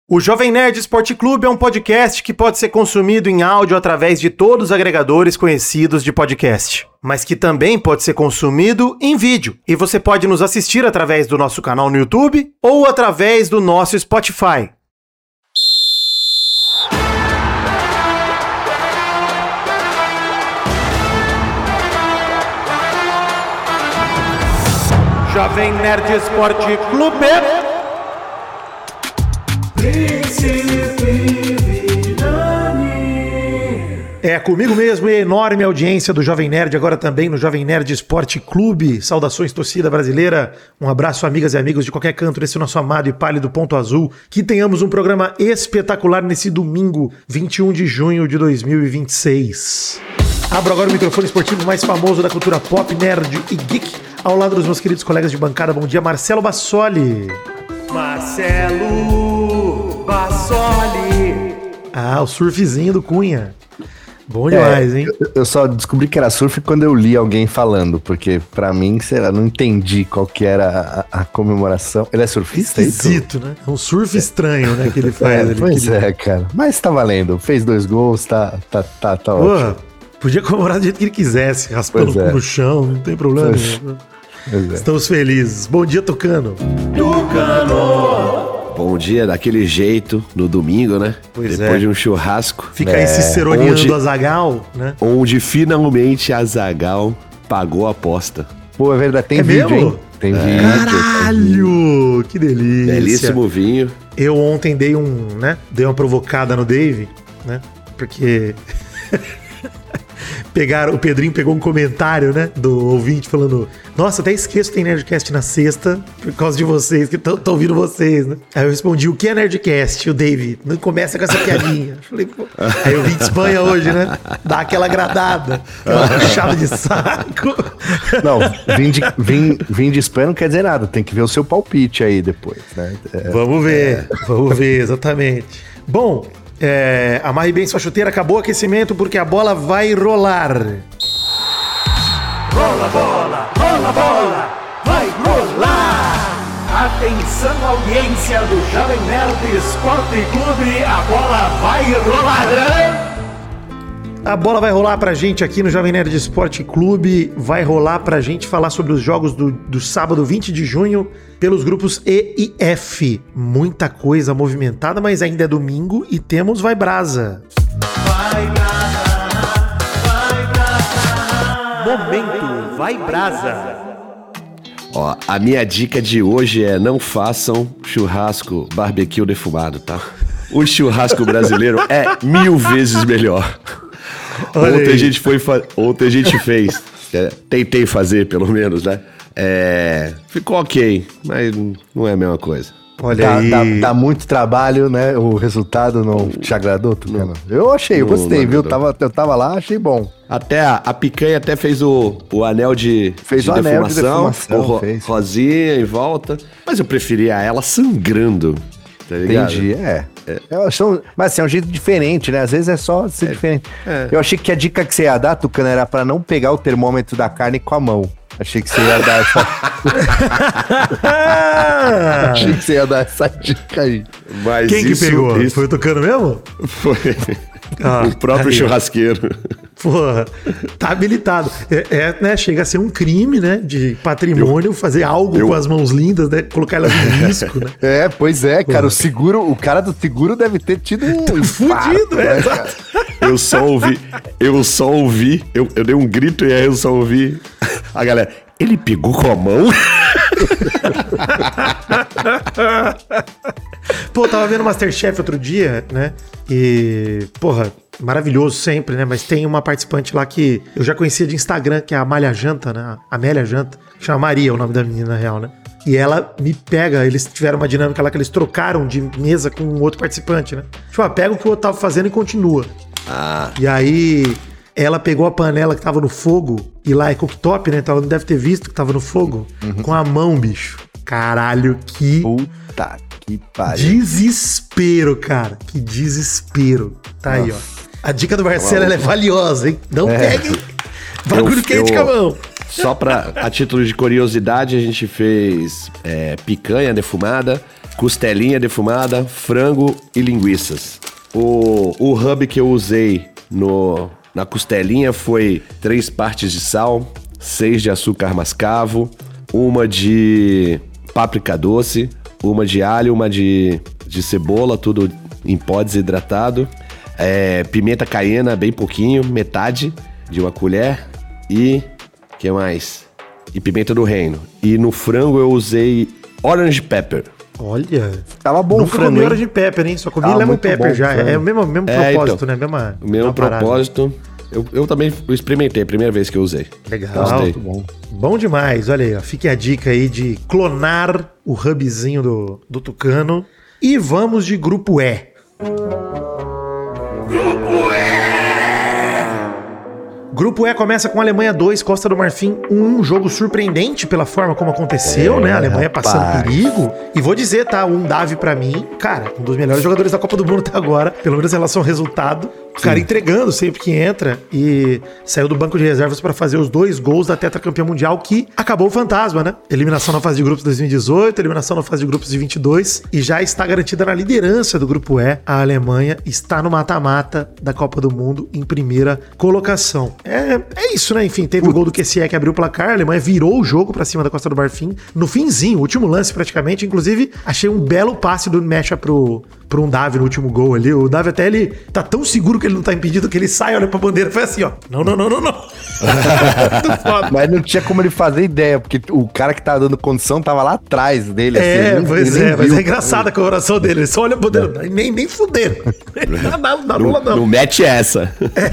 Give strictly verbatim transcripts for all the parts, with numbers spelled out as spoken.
O Jovem Nerd Esporte Clube é um podcast que pode ser consumido em áudio através de todos os agregadores conhecidos de podcast, mas que também pode ser consumido em vídeo. E você pode nos assistir através do nosso canal no YouTube ou através do nosso Spotify. Jovem Nerd Esporte Clube. É comigo mesmo e a enorme audiência do Jovem Nerd, agora também no Jovem Nerd Esporte Clube. Saudações, torcida brasileira. Um abraço, amigas e amigos de qualquer canto desse nosso amado e pálido ponto azul. Que tenhamos um programa espetacular nesse domingo, vinte e um de junho de dois mil e vinte e seis. Abro agora o microfone esportivo mais famoso da cultura pop, nerd e geek, ao lado dos meus queridos colegas de bancada. Bom dia, Marcelo Bassoli. Marcelo Bassoli. Ah, o surfzinho do Cunha. Bom demais, é, hein? Eu, eu só descobri que era surf quando eu li alguém falando, porque pra mim, sei lá, não entendi qual que era a, a comemoração. Ele é surfista? Esquisito, é né? É um surf estranho, né, que ele faz. É, ali, pois ele... é, cara. Mas tá valendo. Fez dois gols, tá, tá, tá, tá Pô, ótimo. Podia comemorar do jeito que ele quisesse, raspando o é. cu no chão, não tem problema. Pois é. Estamos felizes. Bom dia, Tucano. Tucano! Bom dia, daquele jeito, no domingo, né? Pois Depois é. de um churrasco. Fica é, aí ciceroneando onde, o Azaghal, né? Onde finalmente a Azaghal pagou a aposta. Pô, é verdade, tem é vídeo, mesmo? hein? Tem é. vídeo. Caralho! Que delícia. Belíssimo vinho. Eu ontem dei um, né? Dei uma provocada no Dave, né? Porque... Pegaram, o Pedrinho pegou um comentário, né, do ouvinte falando: nossa, até esqueço que tem Nerdcast na sexta por causa de vocês, que estão ouvindo vocês, né? Aí eu respondi: o que é Nerdcast? O David, não começa com essa piadinha. Falei, pô. Aí eu vim de Espanha hoje, né? Dá aquela agradada, aquela puxada de saco. Não, vim de, vim, vim de Espanha não quer dizer nada, tem que ver o seu palpite aí depois, né? É, vamos ver, é. vamos ver, exatamente. Bom, É, amarre bem sua chuteira, acabou o aquecimento porque a bola vai rolar. Rola bola, rola bola, vai rolar. Atenção, audiência do Jovem Nerd Esporte Clube, a bola vai rolar. A bola vai rolar pra gente aqui no Jovem Nerd Esporte Clube, vai rolar pra gente falar sobre os jogos do, do sábado vinte de junho pelos grupos E e F. Muita coisa movimentada, mas ainda é domingo e temos Vai Brasa. Vai Brasa, vai Brasa. Momento Vai Brasa. Ó, a minha dica de hoje é: não façam churrasco barbecue defumado, tá? O churrasco brasileiro é mil vezes melhor. Ontem a gente foi fa... Ontem a gente fez. É, tentei fazer, pelo menos, né? É... Ficou ok, mas não é a mesma coisa. Olha dá, aí. Dá, dá muito trabalho, né? O resultado não te agradou, Tucano? Eu achei, eu não, gostei, não viu? Tava, eu tava lá, achei bom. Até a, a picanha até fez o, o anel de, fez de, o defumação, anel de defumação, ro, fez. rosinha em volta. Mas eu preferia ela sangrando. Tá ligado? Entendi, é. é. Eu sou, mas assim, é um jeito diferente, né? Às vezes é só ser é, diferente. É. Eu achei que a dica que você ia dar, Tucano, era pra não pegar o termômetro da carne com a mão. Achei que você ia dar essa... Achei que você ia dar essa dica aí. Mas quem isso, que pegou? Isso... Foi o Tucano mesmo? Foi. Ah, o próprio aí. Churrasqueiro. Porra, tá habilitado. É, é, né, chega a ser um crime, né, de patrimônio, eu, fazer algo eu, com as mãos lindas, né, colocar elas em risco, né? É, pois é, cara, o seguro, o cara do seguro deve ter tido um tá fudido, é, né, eu só ouvi, eu só ouvi, eu, eu dei um grito e aí eu só ouvi a galera, ele pegou com a mão? Pô, eu tava vendo Masterchef outro dia, né, e, porra, maravilhoso sempre, né? Mas tem uma participante lá que eu já conhecia de Instagram, que é a Amália Janta, né? A Amélia Janta. Chama Maria, o nome da menina, na real, né? E ela me pega, eles tiveram uma dinâmica lá que eles trocaram de mesa com um outro participante, né? Tipo, ah, pega o que o outro tava fazendo e continua. Ah. E aí, ela pegou a panela que tava no fogo, e lá é cooktop, né? Então ela não deve ter visto que tava no fogo, uhum. com a mão, bicho. Caralho, que... Puta que pariu. Desespero, cara. Que desespero. Tá Nossa. Aí, ó. A dica do Marcelo ela é valiosa, hein? Não é. Pegue bagulho eu, quente eu, com a mão. Só pra, a título de curiosidade, a gente fez é, picanha defumada costelinha defumada, frango e linguiças. O, o hub que eu usei no, na costelinha foi três partes de sal, seis de açúcar mascavo, uma de páprica doce, uma de alho, uma de, de cebola, tudo em pó desidratado, é, pimenta caiena, bem pouquinho, metade de uma colher e... que mais? E pimenta do reino. E no frango eu usei orange pepper. Olha, tava bom o nunca frango, comi hein? orange pepper, hein? Só comi Tava lemon muito pepper bom, já. frango. É o mesmo, mesmo É, propósito, então, né? Mesma, O mesmo mesma parada. propósito. Eu, eu também experimentei, primeira vez que eu usei. Legal. Gostei. Muito bom. Bom demais, olha aí, ó. Fique a dica aí de clonar o hubzinho do, do Tucano. E vamos de grupo E. Grupo E começa com Alemanha dois, Costa do Marfim um, jogo surpreendente pela forma como aconteceu, é, né? A Alemanha rapaz. passando perigo. E vou dizer, tá? Um Davi pra mim, cara, um dos melhores jogadores da Copa do Mundo até agora, pelo menos em relação ao resultado. O cara entregando sempre que entra e saiu do banco de reservas pra fazer os dois gols da tetracampeã mundial, que acabou o fantasma, né? Eliminação na fase de grupos de dois mil e dezoito, eliminação na fase de grupos de vinte e dois e já está garantida na liderança do grupo E. A Alemanha está no mata-mata da Copa do Mundo em primeira colocação. É, é isso, né? Enfim, teve o gol do Q C E que abriu o placar, a Alemanha virou o jogo pra cima da Costa do Marfim no finzinho, último lance praticamente. Inclusive, achei um belo passe do Mecha pro, pro um Davi no último gol ali. O Davi até ele tá tão seguro que ele não tá impedido que ele sai, olha pra bandeira e foi assim, ó. Não, não, não, não, não. Muito foda. Mas não tinha como ele fazer ideia, porque o cara que tava dando condição tava lá atrás dele. É, assim, pois ele é, nem mas viu. é engraçada a coloração dele. Ele só olha pra bandeira, nem, nem fuderam. Não dá, não dá, Não, não dá, não mete essa.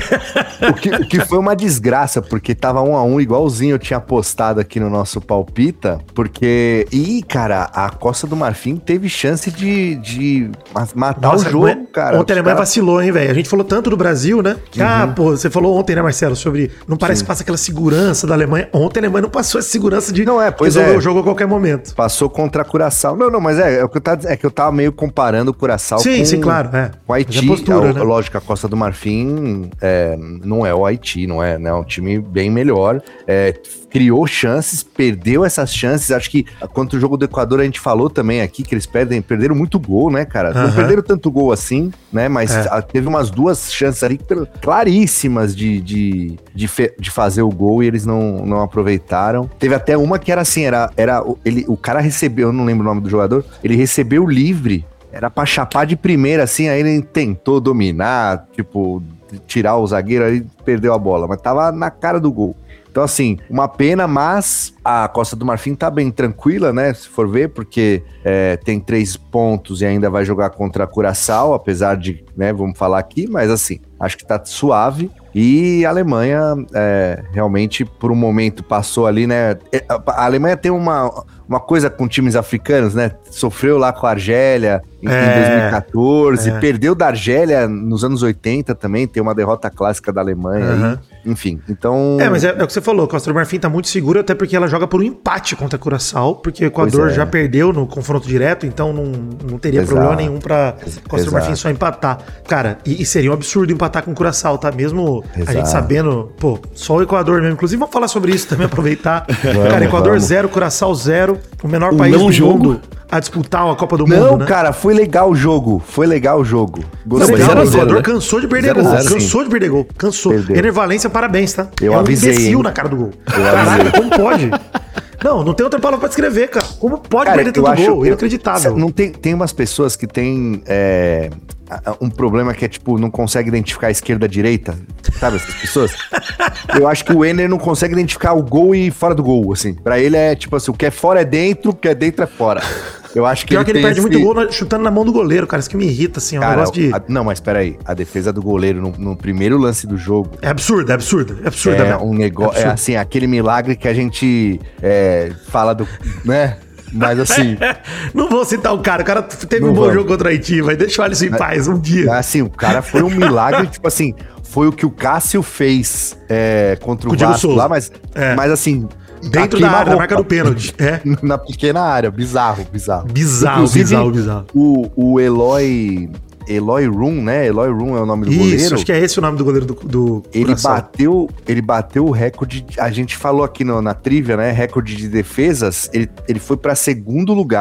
O que, o que foi uma desgraça, porque tava um a um, igualzinho eu tinha postado aqui no nosso Palpita, porque... Ih, cara, a Costa do Marfim teve chance de, de ma- matar Nossa, o jogo, Alemanha- cara. Ontem a Os Alemanha caras- vacilou, hein, velho? A gente falou tanto do Brasil, né? Que, ah, pô, você falou ontem, né, Marcelo, sobre... Não parece que passa aquela segurança da Alemanha. Ontem a Alemanha não passou essa segurança de Não, é, pois resolver é. o jogo a qualquer momento. Passou contra a Curaçao. Não, não, mas é, é, o que eu tava, é que eu tava meio comparando o Curaçao Sim, com, sim, claro, é. com o Haiti. Mas é postura, É, né? Lógico, a Costa do Marfim é, não é o Haiti, não é, né? É um time bem melhor. É, criou chances, perdeu essas chances. Acho que contra o jogo do Equador a gente falou também aqui que eles perdem, perderam muito gol, né, cara? Não Aham. perderam tanto gol assim, né? Mas É. a- teve umas duas chances ali claríssimas de, de, de, fe- de fazer o gol e eles não, não aproveitaram. Teve até uma que era assim, era, era o- ele, o cara recebeu, eu não lembro o nome do jogador, ele recebeu livre, era pra chapar de primeira, assim, aí ele tentou dominar, tipo, tirar o zagueiro, aí perdeu a bola, mas tava na cara do gol. Então, assim, uma pena, mas a Costa do Marfim tá bem tranquila, né? Se for ver, porque é, tem três pontos e ainda vai jogar contra a Curaçao, apesar de, né, vamos falar aqui, mas assim, acho que tá suave. E a Alemanha é, realmente, por um momento, passou ali, né? A Alemanha tem uma, uma coisa com times africanos, né? Sofreu lá com a Argélia em, É, em dois mil e catorze, é. perdeu da Argélia nos anos oitenta também, tem uma derrota clássica da Alemanha Aham. aí. Enfim, então... É, mas é, é o que você falou, a Costa do Marfim tá muito segura, até porque ela joga por um empate contra a Curaçao, porque o Equador Pois é. já perdeu no confronto direto, então não, não teria Exato. problema nenhum pra Costa do Marfim Exato. só empatar. Cara, e, e seria um absurdo empatar com o Curaçao, tá? Mesmo a Exato. gente sabendo, pô, só o Equador mesmo. Inclusive, vamos falar sobre isso também, aproveitar. Vamos, Cara, Equador vamos. zero, Curaçao zero, o menor Um país não do jogo. mundo a disputar a Copa do Não, Mundo, né? cara, foi legal o jogo. Foi legal o jogo. Não, Gostei. legal, zero a o zero, Equador né? cansou de perder zero a gol. zero, Cansou de perder gol. Cansou. Perdeu. Ener Valência, parabéns, tá? Eu é um avisei, imbecil hein? na cara do gol. Eu Caralho, avisei. como pode? Não, não tem outra palavra pra descrever, cara. Como pode Cara, perder tanto eu acho, gol? eu- Inacreditável. Não tem, tem umas pessoas que têm é, a- a- um problema que é tipo, não consegue identificar a esquerda e a direita. Sabe essas pessoas? Eu acho que o Ener não consegue identificar o gol e fora do gol, assim. Pra ele é tipo assim, o que é fora é dentro, o que é dentro é fora. Eu acho que Pior que ele tem perde esse- muito gol na- chutando na mão do goleiro, cara. Isso que me irrita, assim. É um Cara, negócio de. a- não, mas peraí. A defesa do goleiro no, no primeiro lance do jogo É absurdo, é absurdo. É absurdo, é né? um negócio. É absurdo. assim, aquele milagre que a gente é, fala do. Né? Mas assim. Não vou citar o cara. O cara teve Não um bom vamos. jogo contra o Haiti, vai deixar o Alisson em paz um dia. Assim, o cara foi um milagre, tipo assim, foi o que o Cássio fez é, contra o, Com o Diego Vasco Souza. lá, mas, É. mas assim... Dentro a da área, na queima-roupa. marca do pênalti. É. Na pequena área, bizarro, bizarro. Bizarro, Inclusive, bizarro, bizarro. O, o Eloy... Eloy Room, né? Eloy Room é o nome do Isso, goleiro. acho que é esse o nome do goleiro do, do Ele Curaçao. bateu, ele bateu o recorde, de- a gente falou aqui no- na trivia, né? Recorde de defesas, ele, ele foi para segundo lugar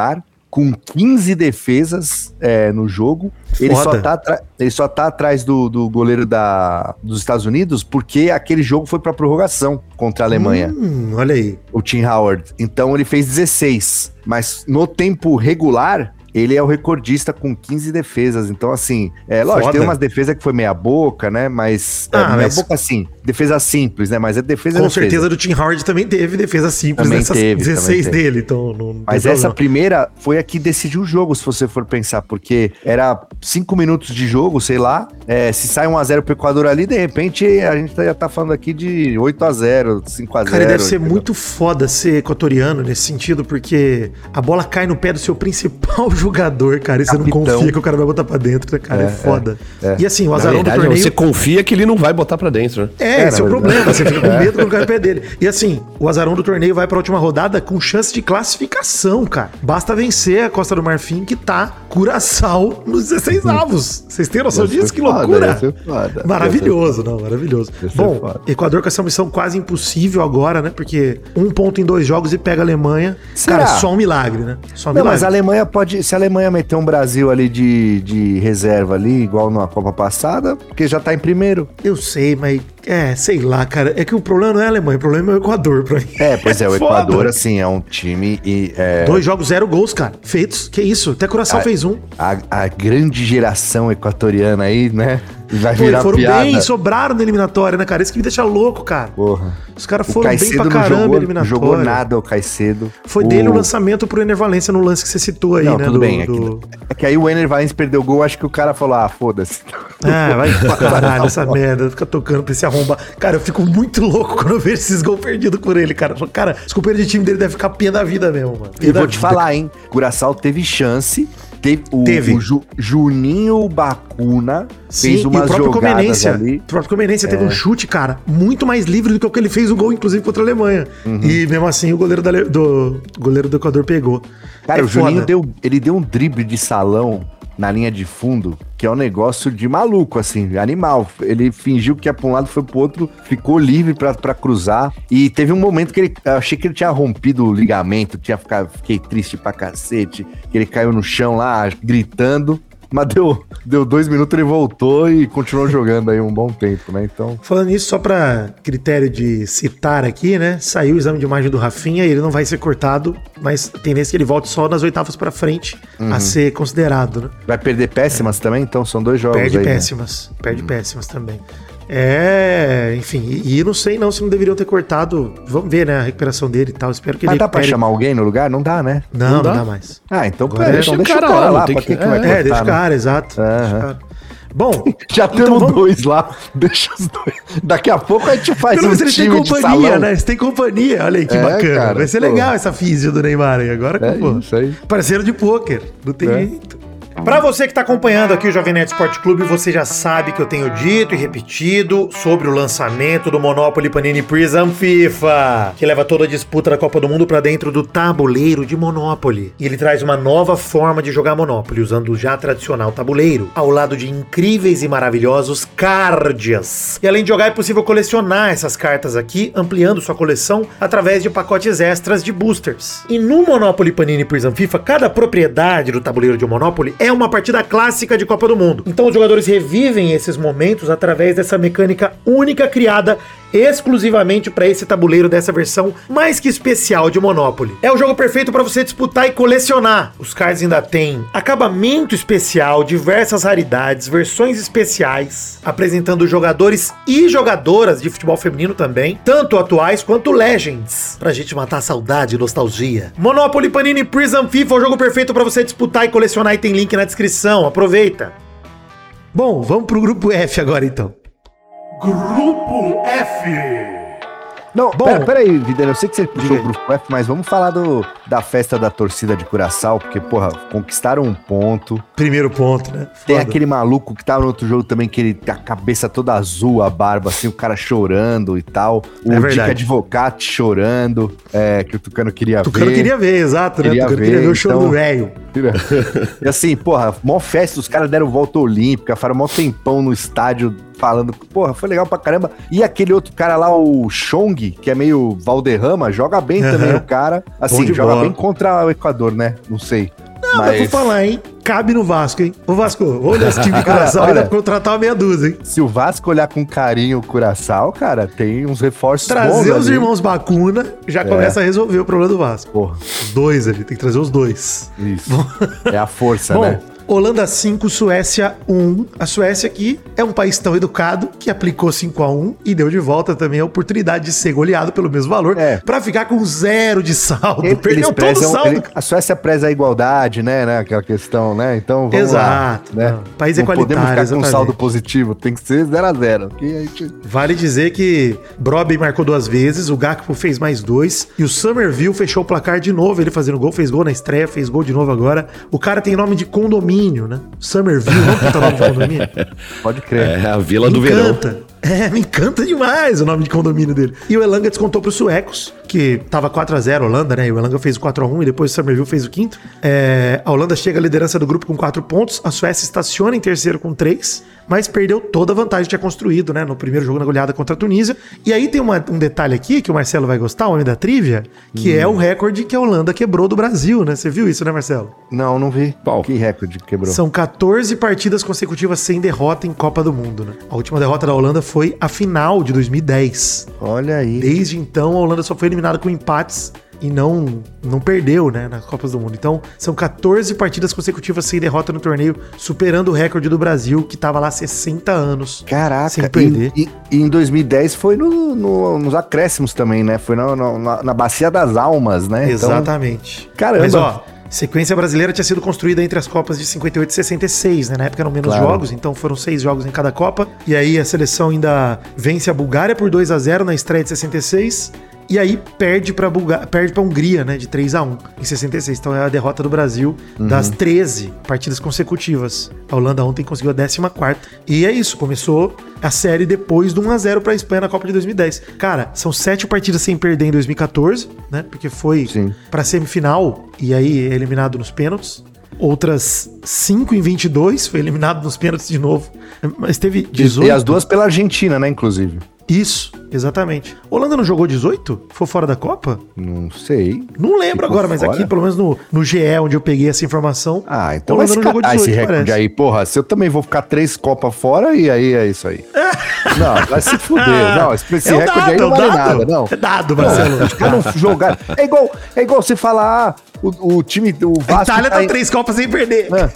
com quinze defesas é, no jogo. Ele só, tá ele só tá atrás do, do goleiro da, dos Estados Unidos porque aquele jogo foi pra prorrogação contra a Alemanha. Hum, olha aí. O Tim Howard. Então ele fez dezesseis. Mas no tempo regular, ele é o recordista com quinze defesas. Então, assim, é lógico, Foda. tem umas defesas que foi meia boca, né? Mas, Ah, é, meia mas- boca assim, defesa simples, né? Mas é defesa Com defesa. certeza do Tim Howard também teve defesa simples Também nessas teve, dezesseis também teve. dele. Então não, não Mas tem essa problema. primeira foi a que decidiu o jogo, se você for pensar, porque era cinco minutos de jogo, sei lá, é, se sai um a zero pro Equador ali, de repente a gente já tá falando aqui de oito a zero, cinco a zero. Cara, e deve ser entendeu? muito foda ser equatoriano nesse sentido, porque a bola cai no pé do seu principal jogador, cara, e você não Capitão. confia que o cara vai botar pra dentro, né, cara? É, É, foda. é. E assim, o Na azarão do verdade, torneio... você confia que ele não vai botar pra dentro, né? É, É, esse é na o verdade. problema, você fica com medo quando cai no pé dele. E assim, o azarão do torneio vai pra última rodada com chance de classificação, cara. Basta vencer a Costa do Marfim, que tá Curaçao nos dezesseis avos. Vocês têm noção Ia ser disso? Que foda, loucura! ia ser foda. Maravilhoso, não, maravilhoso. Ia ser Bom, foda. Equador com essa missão quase impossível agora, né? Porque um ponto em dois jogos e pega a Alemanha. Será? Cara, só um milagre, né? Só um Não, milagre. mas a Alemanha pode. Se a Alemanha meter um Brasil ali de, de reserva ali, igual na Copa passada, porque já tá em primeiro. Eu sei, mas... É, sei lá, cara. É que o problema não é a Alemanha, o problema é o Equador pra mim. É, pois é, o Foda. Equador, assim, é um time e. É, Dois jogos, zero gols, cara. Feitos. Que isso? Até Curaçao Ah, fez um. a, a grande geração equatoriana aí, né? Vai Pô, e virar foram piada. bem, sobraram na eliminatória, né, cara? Isso que me deixa louco, cara. Porra. Os caras O foram bem Caicedo pra não caramba jogou, na eliminatória. jogou nada, o Caicedo. Foi dele o lançamento pro Enervalença no lance que você citou aí, Não, né? tudo do- bem. É do- que, é que aí o Ener Valencia perdeu o gol, acho que o cara falou, ah, foda-se. Ah, vai pra caralho essa merda. Fica tocando pra esse arrombar. Cara, eu fico muito louco quando eu vejo esses gols perdidos por ele, cara. Eu falo, cara, os companheiros de time dele devem ficar pé da vida mesmo, mano. Pé E da vou te vida. falar, hein? Curaçao teve chance. Teve o, Teve. o Ju- Juninho Bacuna Sim, fez e o umas próprio jogadas Comenência, ali. o próprio Comenência teve um chute, cara, muito mais livre do que o que ele fez o gol, inclusive, contra a Alemanha. Uhum. E mesmo assim, o goleiro, da Ale- do, o goleiro do Equador pegou. Cara, É o Juninho foda. deu, ele deu um drible de salão na linha de fundo, que é um negócio de maluco, assim, animal. Ele fingiu que ia pra um lado, foi pro outro, ficou livre pra, pra cruzar. E teve um momento que ele, eu achei que ele tinha rompido o ligamento, tinha ficado, fiquei triste pra cacete, que ele caiu no chão lá, gritando. Mas deu, deu dois minutos, ele voltou e continuou jogando aí um bom tempo, né? Então, Falando nisso, só pra critério de citar aqui, né? Saiu o exame de imagem do Rafinha e ele não vai ser cortado, mas a tendência é que ele volte só nas oitavas pra frente Uhum. a ser considerado, né? vai perder péssimas também? Então são dois jogos Perde aí, né? péssimas, perde péssimas também. É, enfim, e, e não sei não se não deveriam ter cortado. Vamos ver, né, a recuperação dele e tal. Espero que Mas ele dá pra recupere. chamar alguém no lugar? Não dá, né? Não, Não não dá? dá mais. Ah, então, Agora pera, deixa então o deixa o cara cara lá, lá, não tem pra que- que, que vai é, É, deixa o cortar, né? cara, exato. Deixa o Aham. cara. Bom, Já então temos vamos- dois lá, deixa os dois. Daqui a pouco a gente faz Pelo um menos eles têm time de companhia, salão. né? Eles têm companhia. Olha aí que É, bacana. cara, Vai ser pô. legal essa física do Neymar aí. Agora, É pô, isso aí. parceiro de pôquer. Não tem É. jeito. Pra você que tá acompanhando aqui o Jovem Nerd Esporte Clube, você já sabe que eu tenho dito e repetido sobre o lançamento do Monopoly Panini Prizm FIFA, que leva toda a disputa da Copa do Mundo pra dentro do tabuleiro de Monopoly. E ele traz uma nova forma de jogar Monopoly, usando o já tradicional tabuleiro, ao lado de incríveis e maravilhosos cards. E além de jogar, é possível colecionar essas cartas aqui, ampliando sua coleção através de pacotes extras de boosters. E no Monopoly Panini Prizm FIFA, cada propriedade do tabuleiro de Monopoly é uma partida clássica de Copa do Mundo. Então os jogadores revivem esses momentos através dessa mecânica única criada exclusivamente para esse tabuleiro dessa versão mais que especial de Monopoly. É o jogo perfeito para você disputar e colecionar. Os cards ainda têm acabamento especial, diversas raridades, versões especiais, apresentando jogadores e jogadoras de futebol feminino também, tanto atuais quanto Legends, pra gente matar a saudade e nostalgia. Monopoly Panini Prizm FIFA é o jogo perfeito para você disputar e colecionar e tem link na descrição, aproveita. Bom, vamos pro grupo F agora então. Grupo F. Não, Bom, pera, pera aí, Vidano, eu sei que você puxou diga o Grupo F, mas vamos falar do, da festa da torcida de Curaçao, porque, porra, conquistaram um ponto. Primeiro ponto, né? Tem Foda. aquele maluco que tava no outro jogo também, que ele tem a cabeça toda azul, a barba, assim, o cara chorando e tal. O É Dick verdade. Advocate chorando, é, que o Tucano queria Tucano ver. queria ver, exato, né? Queria Tucano ver, queria ver o show então- do velho. E assim, porra, mó festa, os caras deram volta olímpica, ficaram mó tempão no estádio falando, porra, foi legal pra caramba. E aquele outro cara lá, o Chong, que é meio Valderrama, joga bem Aham. também o cara. Bom Assim, de joga bola. bem contra o Equador, né? Não sei. Não, mas vou falar, hein? Cabe no Vasco, hein? Ô Vasco, olha esse time de Curaçao, ainda pra contratar uma meia dúzia, hein? Se o Vasco olhar com carinho o Curaçao, cara, tem uns reforços trazer bons os ali. irmãos Bacuna já é. começa a resolver o problema do Vasco. Porra. Os dois ali, tem que trazer os dois. Isso. É a força, Bom, né? Holanda cinco, Suécia um. A Suécia aqui é um país tão educado que aplicou cinco a um e deu de volta também a oportunidade de ser goleado pelo mesmo valor é. pra ficar com zero de saldo. Ele, Perdeu todo o saldo. Ele, a Suécia preza a igualdade, né, né? Aquela questão, né? Então vamos Exato, lá. Né? Não. País equalitário. Não podemos ficar exatamente. com saldo positivo, tem que ser zero a zero. Gente... Vale dizer que Brobbey marcou duas vezes, o Gakpo fez mais dois e o Summerville fechou o placar de novo, ele fazendo gol, fez gol na estreia, fez gol de novo agora. O cara tem nome de condomínio, né? Summerville, não puta nome de condomínio? Pode crer. É a Vila me do encanta. Verão. É, me encanta demais o nome de condomínio dele. E o Elanga descontou para os suecos, que tava quatro a zero a Holanda, né? E o Elanga fez o quatro a um e depois o Summerville fez o quinto. É, a Holanda chega à liderança do grupo com quatro pontos, a Suécia estaciona em terceiro com três, mas perdeu toda a vantagem que tinha construído, né? No primeiro jogo na goleada contra a Tunísia. E aí tem uma, um detalhe aqui que o Marcelo vai gostar, o homem da trivia, que hum. é o recorde que a Holanda quebrou do Brasil, né? Você viu isso, né, Marcelo? Não, não vi. Qual? Que recorde quebrou? São quatorze partidas consecutivas sem derrota em Copa do Mundo, né? A última derrota da Holanda foi a final de dois mil e dez. Olha aí. Desde então, a Holanda só foi eliminada com empates e não, não perdeu, né, nas Copas do Mundo. Então, são quatorze partidas consecutivas sem derrota no torneio, superando o recorde do Brasil, que tava lá sessenta anos. Caraca, sem perder. E, e, e em dois mil e dez foi no, no, nos acréscimos também, né? Foi na, na, na Bacia das Almas, né? Exatamente. Então, caramba. Mas, ó, sequência brasileira tinha sido construída entre as Copas de cinquenta e oito e sessenta e seis, né? Na época eram menos claro. jogos, então foram seis jogos em cada Copa. E aí a seleção ainda vence a Bulgária por dois a zero na estreia de sessenta e seis. E aí perde pra, Bulga... perde pra Hungria, né? De três a um em sessenta e seis. Então é a derrota do Brasil uhum. das treze partidas consecutivas. A Holanda ontem conseguiu a décima quarta. E é isso, começou a série depois do um a zero pra Espanha na Copa de dois mil e dez. Cara, são sete partidas sem perder em dois mil e quatorze, né? Porque foi Sim. pra semifinal e aí eliminado nos pênaltis. Outras cinco em vinte e dois, foi eliminado nos pênaltis de novo. Mas teve dezoito. E as duas pela Argentina, né, inclusive. Isso, exatamente. Holanda não jogou dezoito? Foi fora da Copa? Não sei. Não lembro Ficou agora, mas fora? aqui, pelo menos no, no G E, onde eu peguei essa informação. Ah, então Holanda vai não jogou dezoito, esse recorde parece. aí. Porra, se eu também vou ficar três Copas fora, e aí é isso aí. Não, vai se fuder. Não, esse, esse É um recorde dado, aí não é um vale dado. nada, não. É dado, Marcelo. Os caras não jogaram. É igual, é igual você falar, ah, o, o time, o Vasco... A Itália tá em- três Copas sem perder. É.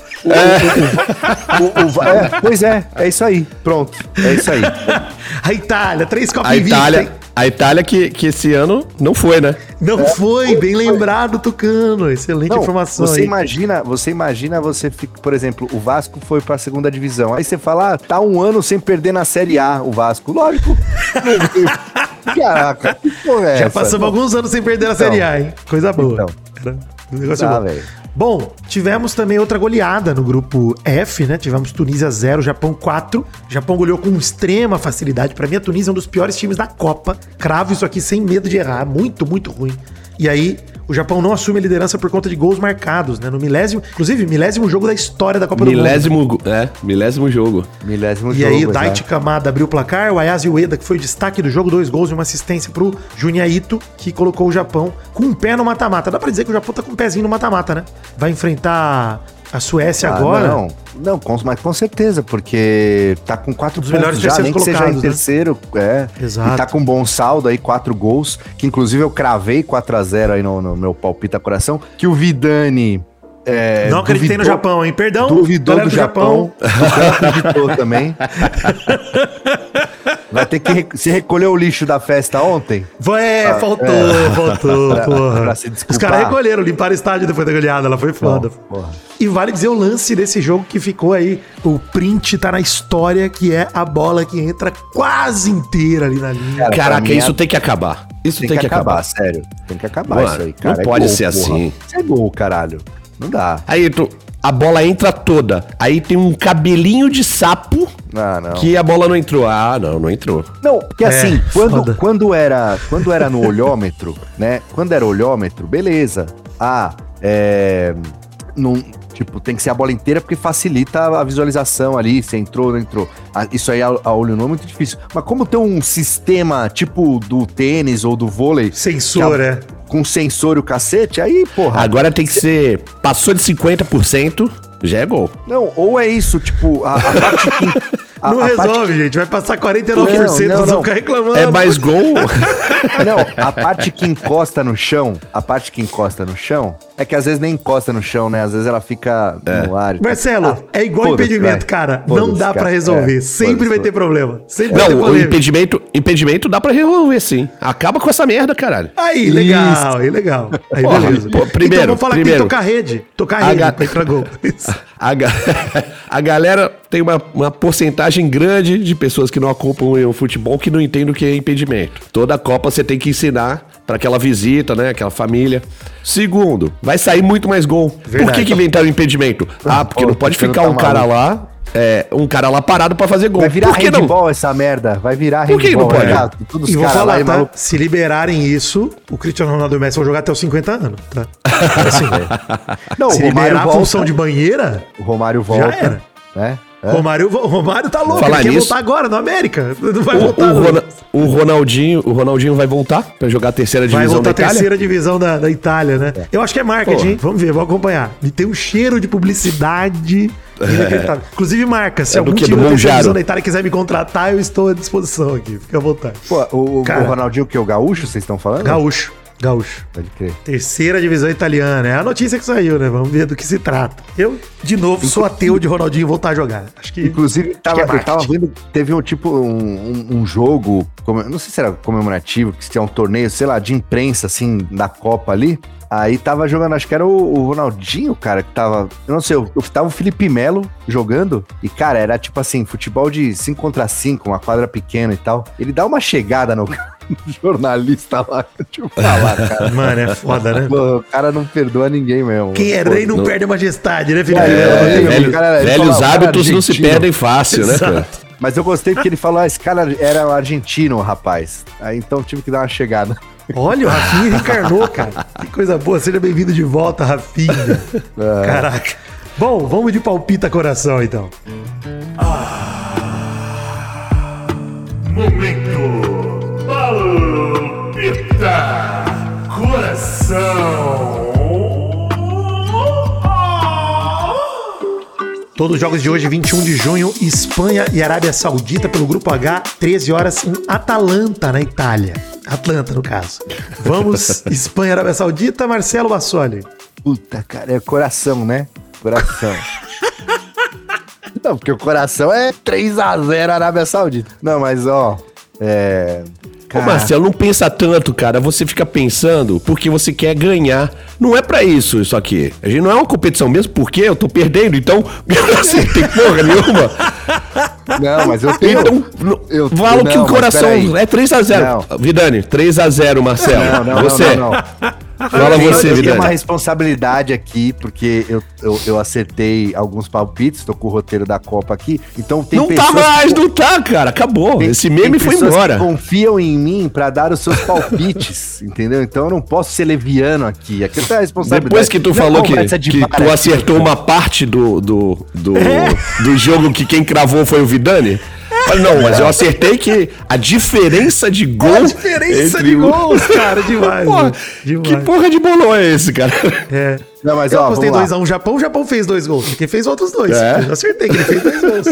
O- o- o- o- o- é, pois é, é isso aí. Pronto, é isso aí. A Itália, três Copas A invicta, Itália, hein? a Itália que, que esse ano não foi, né? Não foi, bem lembrado, Tucano. Excelente Não, informação você aí. imagina, você imagina, você fica, por exemplo, o Vasco foi pra segunda divisão. Aí você fala, ah, tá um ano sem perder na Série A, o Vasco. Lógico. Caraca, que porra é Já essa? passamos alguns anos sem perder na Então. Série A, hein? Coisa boa. Então. Era um negócio Tá, bom. velho. Bom, tivemos também outra goleada no grupo F, né? Tivemos Tunísia zero, Japão quatro. Japão goleou com extrema facilidade. Pra mim, a Tunísia é um dos piores times da Copa. Cravo isso aqui sem medo de errar. Muito, muito ruim. E aí, o Japão não assume a liderança por conta de gols marcados, né? No milésimo, inclusive, milésimo jogo da história da Copa do Mundo. Milésimo, go- é, milésimo jogo. Milésimo E jogo. aí o já. Daichi Kamada abriu o placar, o Ayase Ueda, que foi o destaque do jogo, dois gols e uma assistência pro Junya Ito, que colocou o Japão com um pé no mata-mata. Dá pra dizer que o Japão tá com um pezinho no mata-mata, né? Vai enfrentar a Suécia Ah, agora. Não, não com, mas com certeza, porque tá com quatro Dos pontos melhores já, nem que seja colocados, em né? terceiro. É, Exato. E tá com bom saldo aí, quatro gols, que inclusive eu cravei quatro a zero aí no, no meu palpita coração, que o Vidani... É, Não acreditei no duvidou- Japão, hein? Perdão, Duvidou galera do Japão. Não acreditou também. Vai ter que rec- se recolheu o lixo da festa ontem? É, Ah, faltou, é. faltou, porra. Pra se desculpar. Os caras recolheram, limparam o estádio depois da goleada, ela foi foda. Porra. E vale dizer o lance desse jogo que ficou aí, o print tá na história, que é a bola que entra quase inteira ali na linha. Cara, pra Caraca, mim, isso a- tem que acabar. Isso Tem, que, acabar, sério. Tem que acabar Mano, isso aí, cara. não É pode gol, ser porra. assim. Isso é gol, caralho. Não dá. Aí tu, a bola entra toda. Aí tem um cabelinho de sapo Ah, não. que a bola não entrou. Ah, não, não entrou. Não, porque É, assim, foda. quando, quando, era, quando era no olhômetro, né? Quando era olhômetro, beleza. Ah, é. Não, tipo, tem que ser a bola inteira porque facilita a visualização ali, se entrou, não entrou. Ah, isso aí a, a olho nu é muito difícil. Mas como tem um sistema tipo do tênis ou do vôlei. Sensor, que a- é. com sensor e o cacete, aí, porra. Agora tem que ser, passou de cinquenta por cento, já é gol. Não, ou é isso, tipo, a, a parte que... A, não a resolve, parte... gente. Vai passar quarenta e nove por cento, não, não, nós não. vamos ficar reclamando. É mais gol? Não, a parte que encosta no chão, a parte que encosta no chão, é que às vezes nem encosta no chão, né? Às vezes ela fica É. no ar. Marcelo, Ah, é igual foda-se, impedimento, vai. cara. Não Foda-se, dá pra cara. resolver. É, Sempre foda-se, vai ter foda-se. problema. Sempre vai ter Não, o problema. impedimento, impedimento dá pra resolver, sim. Acaba com essa merda, caralho. Aí, legal, aí, legal. Aí, Porra, beleza. pô, primeiro, então vamos falar primeiro. que tem que tocar rede. Tocar A rede ga- pra entrar gol. Isso. A, ga- a galera tem uma, uma porcentagem grande de pessoas que não acompanham o futebol que não entendem o que é impedimento. Toda Copa você tem que ensinar para aquela visita, né? Aquela família. Segundo, vai sair muito mais gol. Por Verdade. que, que inventaram impedimento? Ah, porque Pô, não pode você não ficar tá um cara maluco. lá, é, um cara lá parado para fazer gol. Vai virar Por que não? handball essa merda. Vai virar Por que handball. não pode? né? Todos E os vou caras lá falar, e tá? maluco. Se liberarem isso, o Cristiano Ronaldo e o Messi vão jogar até os cinquenta anos, tá? Assim, Não, se o Romário liberar a volta. função de banheira, O Romário volta. era. Né? É. Romário, Romário tá louco. Falar Ele quer nisso- voltar agora no América. Não vai O, voltar. o não. Rona- o Ronaldinho, o Ronaldinho vai voltar para jogar a terceira Vai divisão voltar da a Itália? terceira divisão da, da Itália, né? Eu acho que é marketing, Pô. hein? Vamos ver, vamos acompanhar. E tem um cheiro de publicidade inacreditável. Inclusive, marca, se É do algum que? time Do da terceira Monjaro? divisão da Itália quiser me contratar, eu estou à disposição aqui. Fica à vontade. Pô, o, o- Cara. o Ronaldinho, que é o gaúcho, vocês estão falando? Gaúcho. Gaúcho. Pode crer. Terceira divisão italiana. É a notícia que saiu, né? Vamos ver do que se trata. Eu, de novo, sou ateu de Ronaldinho voltar a jogar. Acho que. Inclusive, tava, que é eu tava marketing. vendo, teve um tipo, um, um- um jogo, como- não sei se era comemorativo, que tinha um torneio, sei lá, de imprensa, assim, da Copa ali. Aí tava jogando, acho que era o, o Ronaldinho, cara, que tava, eu não sei, eu, eu tava o Felipe Melo jogando, e cara, era tipo assim, futebol de cinco contra cinco, uma quadra pequena e tal. Ele dá uma chegada no jornalista lá, deixa eu falar, cara. Mano, é foda, né? Pô, o cara não perdoa ninguém mesmo. Quem é Pô, rei não, não- perde a majestade, né, Felipe? É, É, Ele- velho- o cara- ele velhos fala, o cara hábitos não se argentino. perdem fácil, né, cara? Exato. Mas eu gostei porque ele falou, ah, esse cara era um argentino, o rapaz. Aí então tive que dar uma chegada. Olha, o Rafinha reencarnou, cara. Que coisa boa. Seja bem-vindo de volta, Rafinha. Caraca. Bom, vamos de palpita coração, então. Momento palpita coração. Todos os jogos de hoje, vinte e um de junho, Espanha e Arábia Saudita pelo Grupo H, treze horas em Atalanta, na Itália. Atlanta, no caso. Vamos, Espanha e Arábia Saudita, Marcelo Bassoli. Puta, cara, é coração, né? Coração. Não, porque o coração é três a zero Arábia Saudita. Não, mas ó, é... Ô, cara, Marcelo, não pensa tanto, cara. Você fica pensando porque você quer ganhar. Não é pra isso, isso aqui. A gente não é uma competição mesmo, porque eu tô perdendo, então eu não acertei porra nenhuma. Não, mas eu tenho... Então, não- eu- fala que não, o mas coração peraí. é três a zero. Vidani, três a zero, Marcelo. Não, não, você. não, não, não. Fala Eu você, tenho Vidani. uma responsabilidade aqui, porque eu, eu, eu acertei alguns palpites, tô com o roteiro da Copa aqui, então tem Não tá pessoas mais, que- não tá, cara. Acabou. tem- Esse tem meme foi pessoas embora. que confiam em mim pra dar os seus palpites, entendeu? Então eu não posso ser leviano aqui. Aqui tá a responsabilidade. Depois que tu Não é falou que, conversa de que bar tu aqui. acertou uma parte do, do, do, É. do jogo que quem cravou foi o Vidani. Falei, não, mas eu acertei que a diferença de gol. A diferença entre de o- gols, cara, demais. Porra, né? Demais. que porra de bolão é esse, cara? É. Não, mas eu ó, apostei vamos lá. dois a um Japão, o Japão fez dois gols. Quem fez outros dois. É? Eu já acertei que ele fez dois gols.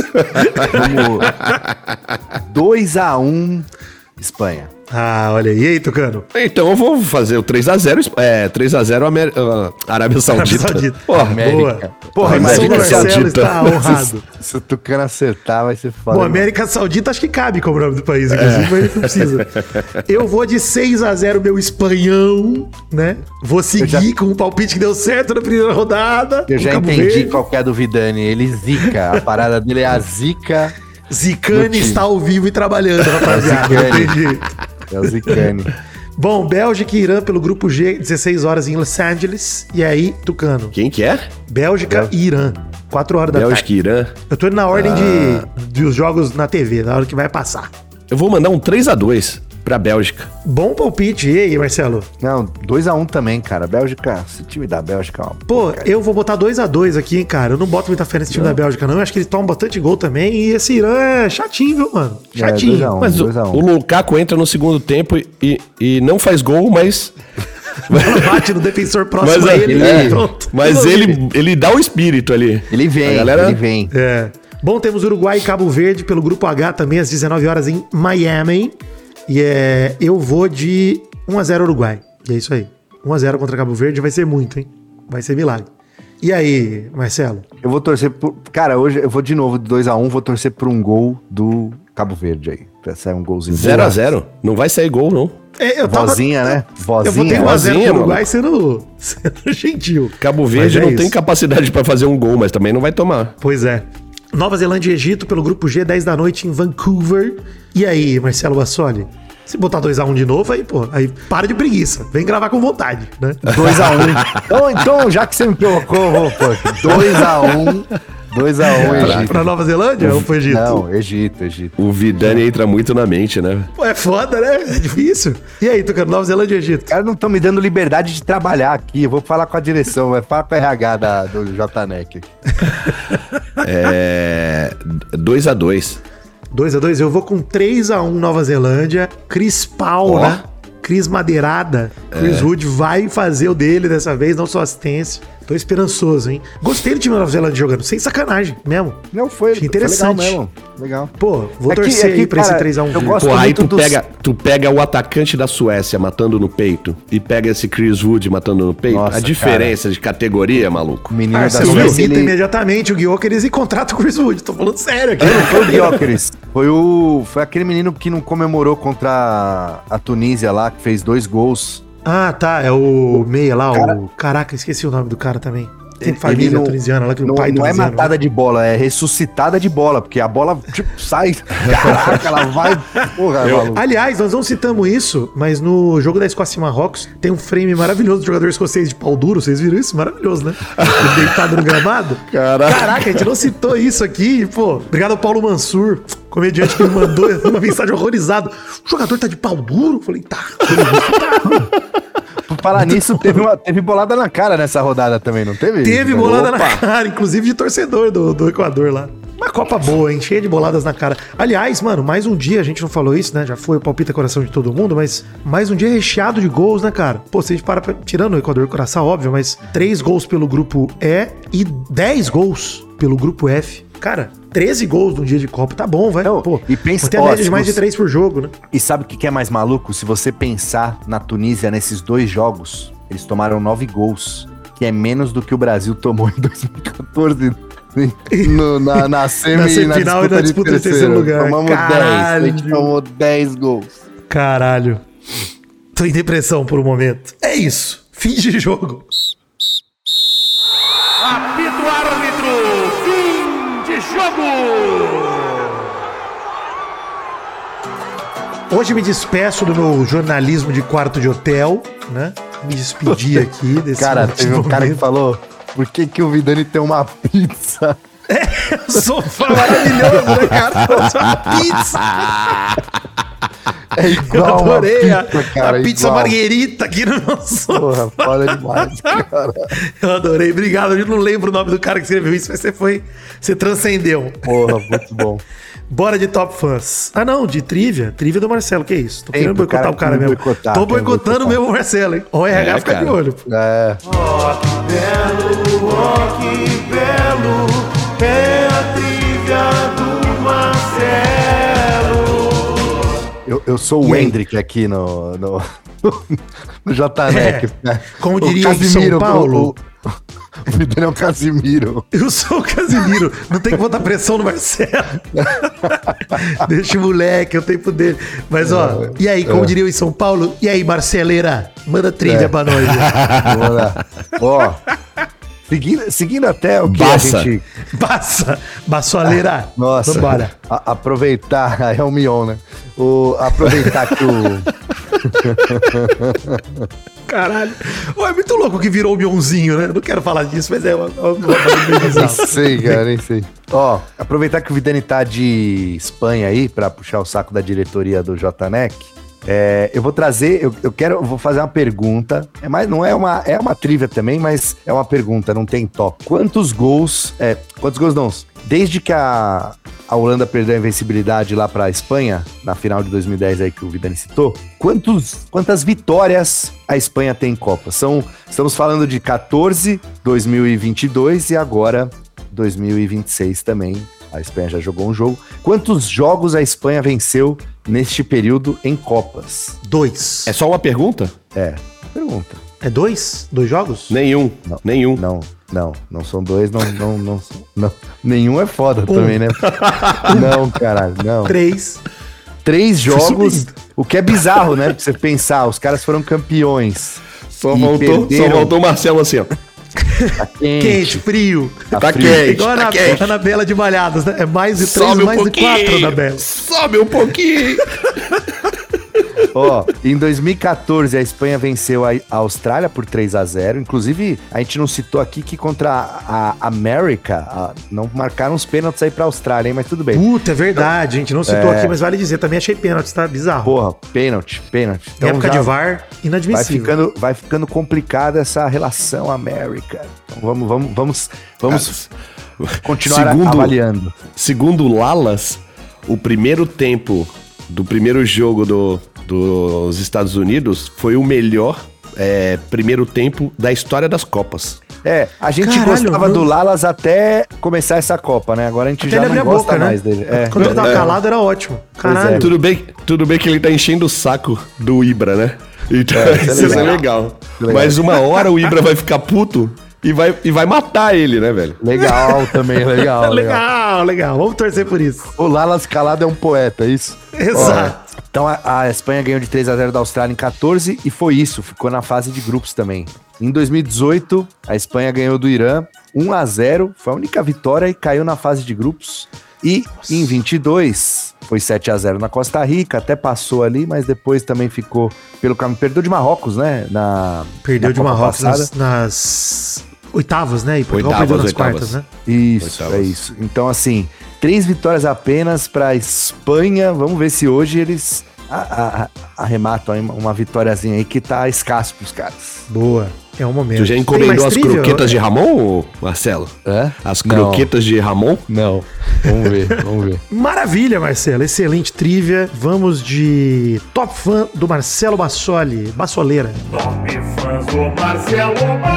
dois a um Espanha. Ah, olha aí, e aí, Tucano? Então eu vou fazer o três a zero, é, três a zero Amer... ah, Arábia Saudita. Saudita. Porra, América. Porra, América Marcelo Marcelo Saudita. está honrado. Se o Tucano acertar, vai ser foda. Bom, América Saudita acho que cabe como nome do país, inclusive, mas ele não precisa. Eu vou de seis a zero meu espanhão, né? Vou seguir já- com o palpite que deu certo na primeira rodada. Eu com já Cabo entendi Verde. qual que é a do Vidani. Ele zica. A parada dele é a zica. do Zicane time. está ao vivo e trabalhando, rapaziada. Não tem jeito. É o Zicane. Bom, Bélgica e Irã pelo grupo G, dezesseis horas em Los Angeles. E aí, Tucano? Quem que é? Bélgica e Irã. quatro horas da Bélgica e tarde. Irã. Eu tô indo na ordem de, dos jogos na T V, na hora que vai passar. Eu vou mandar um três a dois pra Bélgica. Bom palpite. E aí, Marcelo? Não, dois a um também, cara. Bélgica, esse time da Bélgica, ó. Pô, eu vou botar dois a dois aqui, hein, cara. Eu não boto muita fé nesse time da Bélgica, não. Eu acho que eles tomam bastante gol também. E esse Irã é chatinho, viu, mano? Chatinho. dois a um. Mas o, dois a um. o Lukaku entra no segundo tempo e, e não faz gol, mas Bate no defensor próximo Mas, a ele. é, Pronto. mas ele, ele dá o espírito ali. Ele vem, A galera- ele vem. É. Bom, temos Uruguai e Cabo Verde pelo Grupo H também, às dezenove horas em Miami. E é, eu vou de um a zero Uruguai. E é isso aí. um a zero contra Cabo Verde vai ser muito, hein? Vai ser milagre. E aí, Marcelo? Eu vou torcer por... Cara, hoje eu vou de novo de dois a um, vou torcer por um gol do Cabo Verde aí. Pra sair um golzinho. zero a zero. Não vai sair gol, não. É, eu tava- Vozinha, né? Eu vou ter Vozinha. um a zero vozinha, pro Uruguai maluco. sendo, sendo gentil. Cabo Mas Verde é não isso. tem capacidade pra fazer um gol, mas também não vai tomar. Pois é. Nova Zelândia e Egito pelo Grupo G, dez da noite em Vancouver. E aí, Marcelo Bassoli? Se botar dois a um de novo, aí, pô, aí para de preguiça. Vem gravar com vontade, né? dois a um. Então, então, já que você me provocou, eu vou, pô, dois a um. dois a um, Egito. Pra Nova Zelândia ou pro Egito? Não, Egito, Egito. O Vidani entra muito na mente, né? Pô, é foda, né? É difícil. E aí, Tucano, Nova Zelândia e Egito? Os caras não estão me dando liberdade de trabalhar aqui. Eu vou falar com a direção, vai falar com a R H da, do J N E C. É. dois a dois. dois a dois, eu vou com três a um Nova Zelândia. Chris Paul, Ó. né? Cris Madeirada. Chris Wood vai fazer o dele dessa vez, não só assistência. Tô esperançoso, hein? Gostei do time da Nova Zelândia jogando, sem sacanagem mesmo. Não, foi, Achei foi legal interessante. mesmo. Legal. Pô, vou É que- torcer é que, aí pra esse cara, três a um. eu gosto Pô, aí muito tu dos- pega, tu pega o atacante da Suécia matando no peito e pega esse Chris Wood matando no peito. Nossa, a diferença de categoria, maluco. O menino Ah, da você Suécia, visita ele- imediatamente o Guiocares e contrata o Chris Wood. Tô falando sério aqui. Não foi o Gyökeres, foi o foi aquele menino que não comemorou contra a Tunísia lá, que fez dois gols. Ah, tá. É o meia lá, Cara- o... Caraca, esqueci o nome do cara também. Tem Ele- família ele não- tunisiana lá, que o Não, pai não é tunisiano. matada de bola, é ressuscitada de bola, porque a bola tipo, sai. Caraca, ela vai. Porra, maluco. Aliás, nós não citamos isso, mas no jogo da Escócia e Marrocos tem um frame maravilhoso do jogador escocês de pau duro. Vocês viram isso? Maravilhoso, né? Ele deitado no gramado. Caraca. Caraca, a gente não citou isso aqui. Pô, obrigado ao Paulo Mansur, comediante que me mandou uma mensagem horrorizado. O jogador tá de pau duro? Eu falei, tá. Por falar nisso, teve, uma, teve bolada na cara nessa rodada também, não teve? Teve bolada Opa. na cara, inclusive de torcedor do, do Equador lá. Uma Copa boa, hein? Cheia de boladas na cara. Aliás, mano, mais um dia, a gente não falou isso, né? Já foi o palpite coração de todo mundo, mas mais um dia recheado de gols, né, cara? Pô, se a gente para, pra- tirando o Equador e o Curaçao, óbvio, mas três gols pelo grupo E e dez gols pelo grupo F. Cara, treze gols num dia de Copa, tá bom, vai. Não, Pô, e pensa- tem a ó, média de se mais de você- três por jogo, né? E sabe o que que é mais maluco? Se você pensar na Tunísia nesses dois jogos, eles tomaram nove gols, que é menos do que o Brasil tomou em dois mil e catorze. No, na, na semi Na na semifinal e na disputa de terceiro lugar. Tomamos Caralho. dez. A gente tomou dez gols. Caralho. Tô em depressão por um momento. É isso. Fim de jogo. Apito árbitro, fim de jogo. Hoje me despeço do meu jornalismo de quarto de hotel, né? Me despedi aqui desse Cara, teve um cara que momento. falou: por que, que o Vidani tem uma pizza? Sofá maravilhoso, né, cara? Trouxe uma pizza. É Eu igual uma adorei a, pizza, cara, a pizza igual. marguerita aqui no meu sofá. Porra, foda demais, cara. Eu adorei, obrigado. Eu não lembro o nome do cara que escreveu isso, mas você foi. Você transcendeu. Porra, muito bom. Bora de Top Fãs. Ah, não, de trivia. Trivia do Marcelo, que isso? Tô Tem, querendo pro boicotar cara o cara que mesmo. boicotar, Tô quer boicotando boicotar. mesmo o Marcelo, hein? O R H É, fica de cara. olho. Pô. É. Belo, ó que belo, é a trilha do Marcelo. Eu, eu sou o E aí? Hendrick aqui no, no, no J N E C. né? como O diria em São Casimiro, Paulo. O, o, o Vidani é o Casimiro. Eu sou o Casimiro. Não tem que botar pressão no Marcelo. Deixa o moleque, é o tempo dele. Mas, ó, e aí, como diria em São Paulo? E aí, Marceleira? Manda trivia É. pra nós. né? Bora. Ó, seguindo, seguindo até o que Bassa. a gente... Passa, Bassoaleira. Nossa, Vambora. a- aproveitar, é o Mion, né? O, aproveitar que o... Caralho. Ô, é muito louco que virou o Mionzinho, né? Eu não quero falar disso, mas é uma, uma, uma coisa bem Nem bizarra. sei, cara, nem sei. Ó, aproveitar que o Vidani tá de Espanha aí, pra puxar o saco da diretoria do J N E C, é, eu vou trazer, eu, eu quero, eu vou fazer uma pergunta, é, mas não é uma, é uma trivia também, mas é uma pergunta, não tem top. Quantos gols, é, quantos gols não? Desde que a, a Holanda perdeu a invencibilidade lá pra Espanha, na final de dois mil e dez aí que o Vidani citou, quantos, quantas vitórias a Espanha tem em Copa? São, estamos falando de quatorze, dois mil e vinte e dois e agora dois mil e vinte e seis também. A Espanha já jogou um jogo. Quantos jogos a Espanha venceu neste período em Copas? Dois. É só uma pergunta? É, pergunta. É dois? Dois jogos? Nenhum. Não. Nenhum. Não, não, não são dois, não, não, não, não. Nenhum é foda Um. também, né? Não, caralho, não. Três. Três Fui jogos, subindo. o que é bizarro, né? Pra você pensar, os caras foram campeões. Só E voltou, perderam. só voltou o Marcelo assim, ó. Tá quente. Quente, frio. Tá frio. quente, Igual tá na, quente. na Bela de Malhadas, né? É mais de três, Sobe um mais de quatro pouquinho. da Bela. Sobe um pouquinho. Ó, em dois mil e quatorze a Espanha venceu a a Austrália por três a zero. Inclusive, a gente não citou aqui que contra a América a- não marcaram os pênaltis aí pra Austrália, hein? Mas tudo bem. Puta, é verdade. A gente não citou É. aqui, mas vale dizer. Também achei pênalti, tá? Bizarro. Porra, pênalti, pênalti. Em época já de V A R, vai inadmissível. ficando, vai ficando complicada essa relação América. Então vamos, vamos, vamos, vamos continuar Segundo- avaliando. Segundo o Lalas, o primeiro tempo do primeiro jogo do, dos Estados Unidos foi o melhor é, primeiro tempo da história das Copas. É, a gente Caralho, gostava não- do Lalas até começar essa Copa, né? Agora a gente Até já ele não abrir a gosta boca, mais né? dele. É. Quando ele tava É. calado, era ótimo. Caralho. é. Tudo bem, tudo bem que ele tá enchendo o saco do Ibra, né? Então, É, isso é isso é legal. legal. Legal. Mas uma hora o Ibra vai ficar puto e vai, e vai matar ele, né, velho? Legal também, legal, legal. Legal, legal. Vamos torcer por isso. O Lalas calado é um poeta, é isso? Exato. Ó, então a, a Espanha ganhou de três a zero da Austrália em quatorze e foi isso, ficou na fase de grupos também. Em dois mil e dezoito, a Espanha ganhou do Irã um a zero, foi a única vitória e caiu na fase de grupos. E em vinte e dois, foi sete a zero na Costa Rica, até passou ali, mas depois também ficou pelo caminho. Perdeu de Marrocos, né? Na, Perdeu na de Copa Marrocos passada. nas, nas oitavas, né? E Portugal Oitavas, perdeu nas oitavas. quartas, né? Isso, Oitavas. é isso. Então, assim, três vitórias apenas para Espanha. Vamos ver se hoje eles a- a- a- arrematam aí uma, uma vitóriazinha aí que tá escasso pros caras. Boa. É um momento. Tu já Tem encomendou mais as trivia? croquetas de Ramon, ô, Marcelo? É? As croquetas de Ramon? Não. Vamos ver, vamos ver. Maravilha, Marcelo. Excelente trivia. Vamos de top fã do Marcelo Bassoli. Bassoleira. Top fãs do Marcelo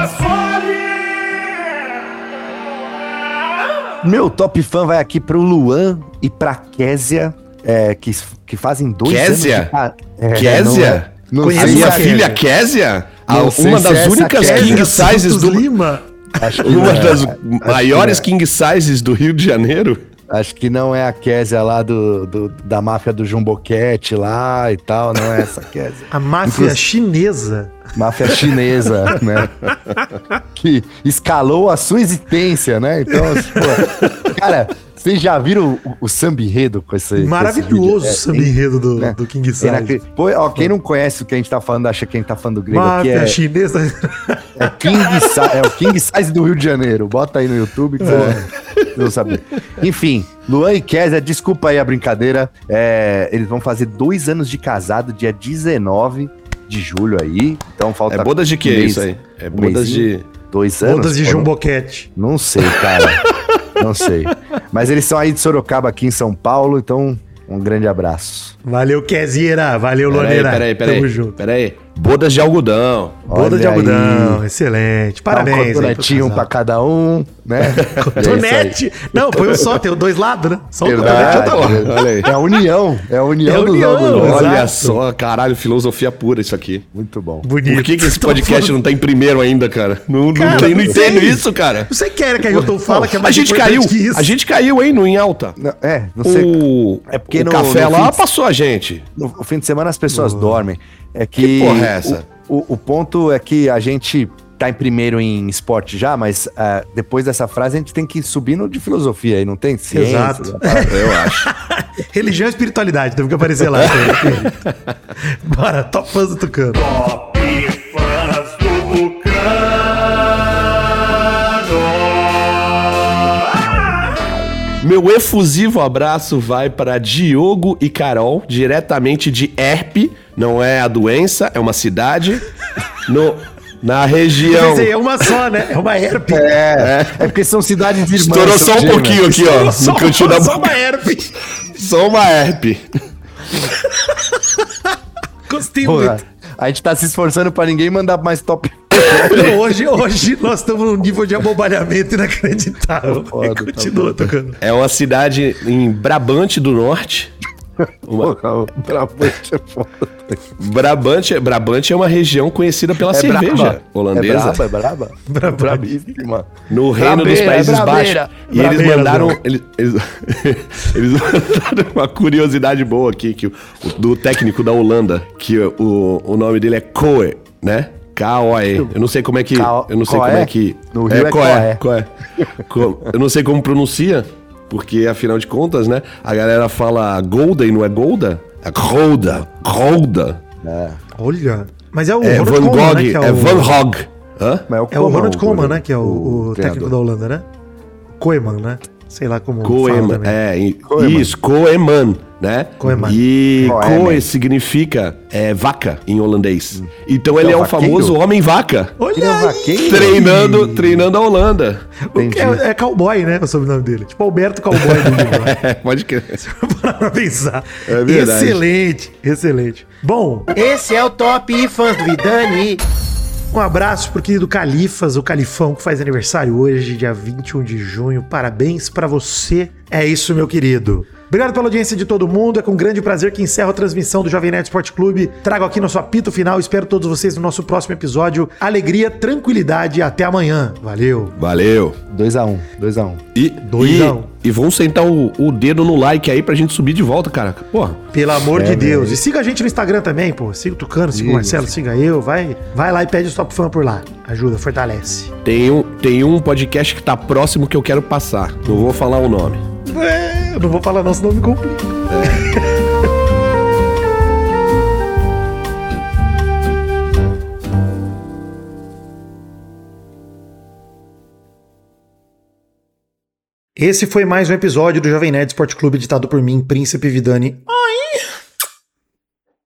Bassoli. Meu top fã vai aqui pro Luan e pra Késia, é, que, que fazem dois Késia? anos de ca- é, Késia? Não, é- não Conheço A sei minha essa se é- filha Késia, a- Não sei uma se das é essa únicas Késia. king sizes Santos do... Lima. Acho que Uma não é. das Acho que maiores não é. king sizes do Rio de Janeiro. Acho que não é a Késia lá do, do- da máfia do Jumboquete lá e tal, não é essa Késia. A máfia Inclusive- chinesa. Máfia chinesa, né? Que escalou a sua existência, né? Então, pô, cara, vocês já viram o, o samba enredo com esse Maravilhoso o esse samba vídeo? É, enredo do, né? do King é Size. inacre- Pô, ó, quem não conhece o que a gente tá falando, acha que a gente tá falando do grego, que Máfia é, chinesa. é, King Si- é o King Size do Rio de Janeiro. Bota aí no YouTube que vocês vão saber. Enfim, Luan e Kézia, desculpa aí a brincadeira. É, eles vão fazer dois anos de casado, dia dezenove de julho aí. Então falta. É bodas de um quê mês, isso aí? É um bodas mêsinho, de... Dois anos? Bodas de pô, Jumboquete. Não sei, cara. Não sei. Mas eles são aí de Sorocaba, aqui em São Paulo, então um grande abraço. Valeu, Kézira. Valeu, Peraí, Loneira. peraí, Tamo peraí. junto. Peraí. Bodas de algodão. Boda de Olha algodão. aí. Excelente. Dá um Parabéns. aí pro cotonetinho casal. pra cada um, né? E é isso aí. Cotonete. Não, põe um só. Tem dois lados, né? Só um Verdade. cotonete. outra lá. Olha aí. É a união, é a união É a dos união, algodões. exato. Olha só, caralho, filosofia pura isso aqui. Muito bom. Bonito. Por que, que esse Tô podcast falando- não tá em primeiro ainda, cara? Não, não, Cara, tem, não não entendo sei. isso, cara. Você quer que a Hilton fala que é A mais gente importante caiu, que isso? a gente caiu, hein, no Em Alta. Não, é, não sei. O, É porque o no- café no lá fim de- passou a gente. No, no fim de semana as pessoas dormem. É que. Que porra é essa? O, o, o ponto é que a gente tá em primeiro em esporte já, mas ah, depois dessa frase a gente tem que subir no de filosofia aí, não tem? Ciência, Exato. Eu acho. Religião e espiritualidade, teve que aparecer lá. Bora, top fãs do Tucano. Top fãs do Tucano. Meu efusivo abraço vai para Diogo e Carol, diretamente de Erpe, não é a doença, é uma cidade, no, Na região. Quer dizer, é uma só, né? É uma herpes. É, é porque são cidades irmãs. Estourou só um gêmeas. pouquinho aqui, ó. Só, No cantinho da só boca. uma herpes. Só uma herpes. Gostei Porra, muito. a gente tá se esforçando pra ninguém mandar mais top. Não, hoje, hoje nós estamos num nível de abobalhamento inacreditável. Foda, tá Continua tocando. É uma cidade em Brabante do Norte. Uma... Porra, Brabante é foda. Brabante, Brabante é uma região conhecida pela cerveja braba. holandesa. É braba, é braba? Braba. Brabíssima. No reino dos Brabeira, Países é Baixos. brabeira. E eles Brabeira, mandaram. não. Eles, eles, eles mandaram uma curiosidade boa aqui, que o, o- do técnico da Holanda, que o, o nome dele é Coe, né? K O E. Eu não sei como é que. K O- Eu não sei Coe? como é que. No Rio é Coe, Coe. Co- Eu não sei como pronuncia, porque afinal de contas, né? A galera fala Golda e não é Golda? É Golda. Golda. Olha. Mas é o É Ronald Van Koeman, Gogh. né? Que É o- Van Gogh. Hã? Mas É o Ronald Koeman, goleiro, né? Que é o, o técnico treinador. da Holanda, né? Koeman, né? Sei lá como fala Koeman, também. é, e- Koeman. isso, Koeman, né? Koeman. E Koeman. Koe significa é, vaca em holandês. Então ele É é o o vaqueiro? famoso homem vaca, Olha Ele é aí. vaqueiro? treinando, treinando a Holanda. O que é, é cowboy, né? O sobrenome dele. Tipo Alberto Cowboy do livro. Né? É, pode crer. Para pra pensar. É verdade. Excelente, excelente. Bom, esse é o Top Fãs do Vidani. Um abraço pro querido Califas, o Califão, que faz aniversário hoje, dia vinte e um de junho. Parabéns pra você. É isso, meu querido. Obrigado pela audiência de todo mundo. É com grande prazer que encerro a transmissão do Jovem Nerd Esporte Clube. Trago aqui nosso apito final. Espero todos vocês no nosso próximo episódio. Alegria, tranquilidade e até amanhã. Valeu. Valeu. dois a um, dois a um. E, Dois e, a um. e vamos sentar o, o dedo no like aí pra gente subir de volta, cara. Porra. Pelo amor É, de Deus. velho. E siga a gente no Instagram também, pô. Siga o Tucano, siga o Isso. Marcelo, siga eu. Vai, vai lá e pede o Top Fã por lá. Ajuda, fortalece. Tem um, tem um podcast que tá próximo que eu quero passar. Não vou falar o nome. É, eu não vou falar não, senão me complica. Esse foi mais um episódio do Jovem Nerd Esporte Clube, editado por mim, Príncipe Vidani.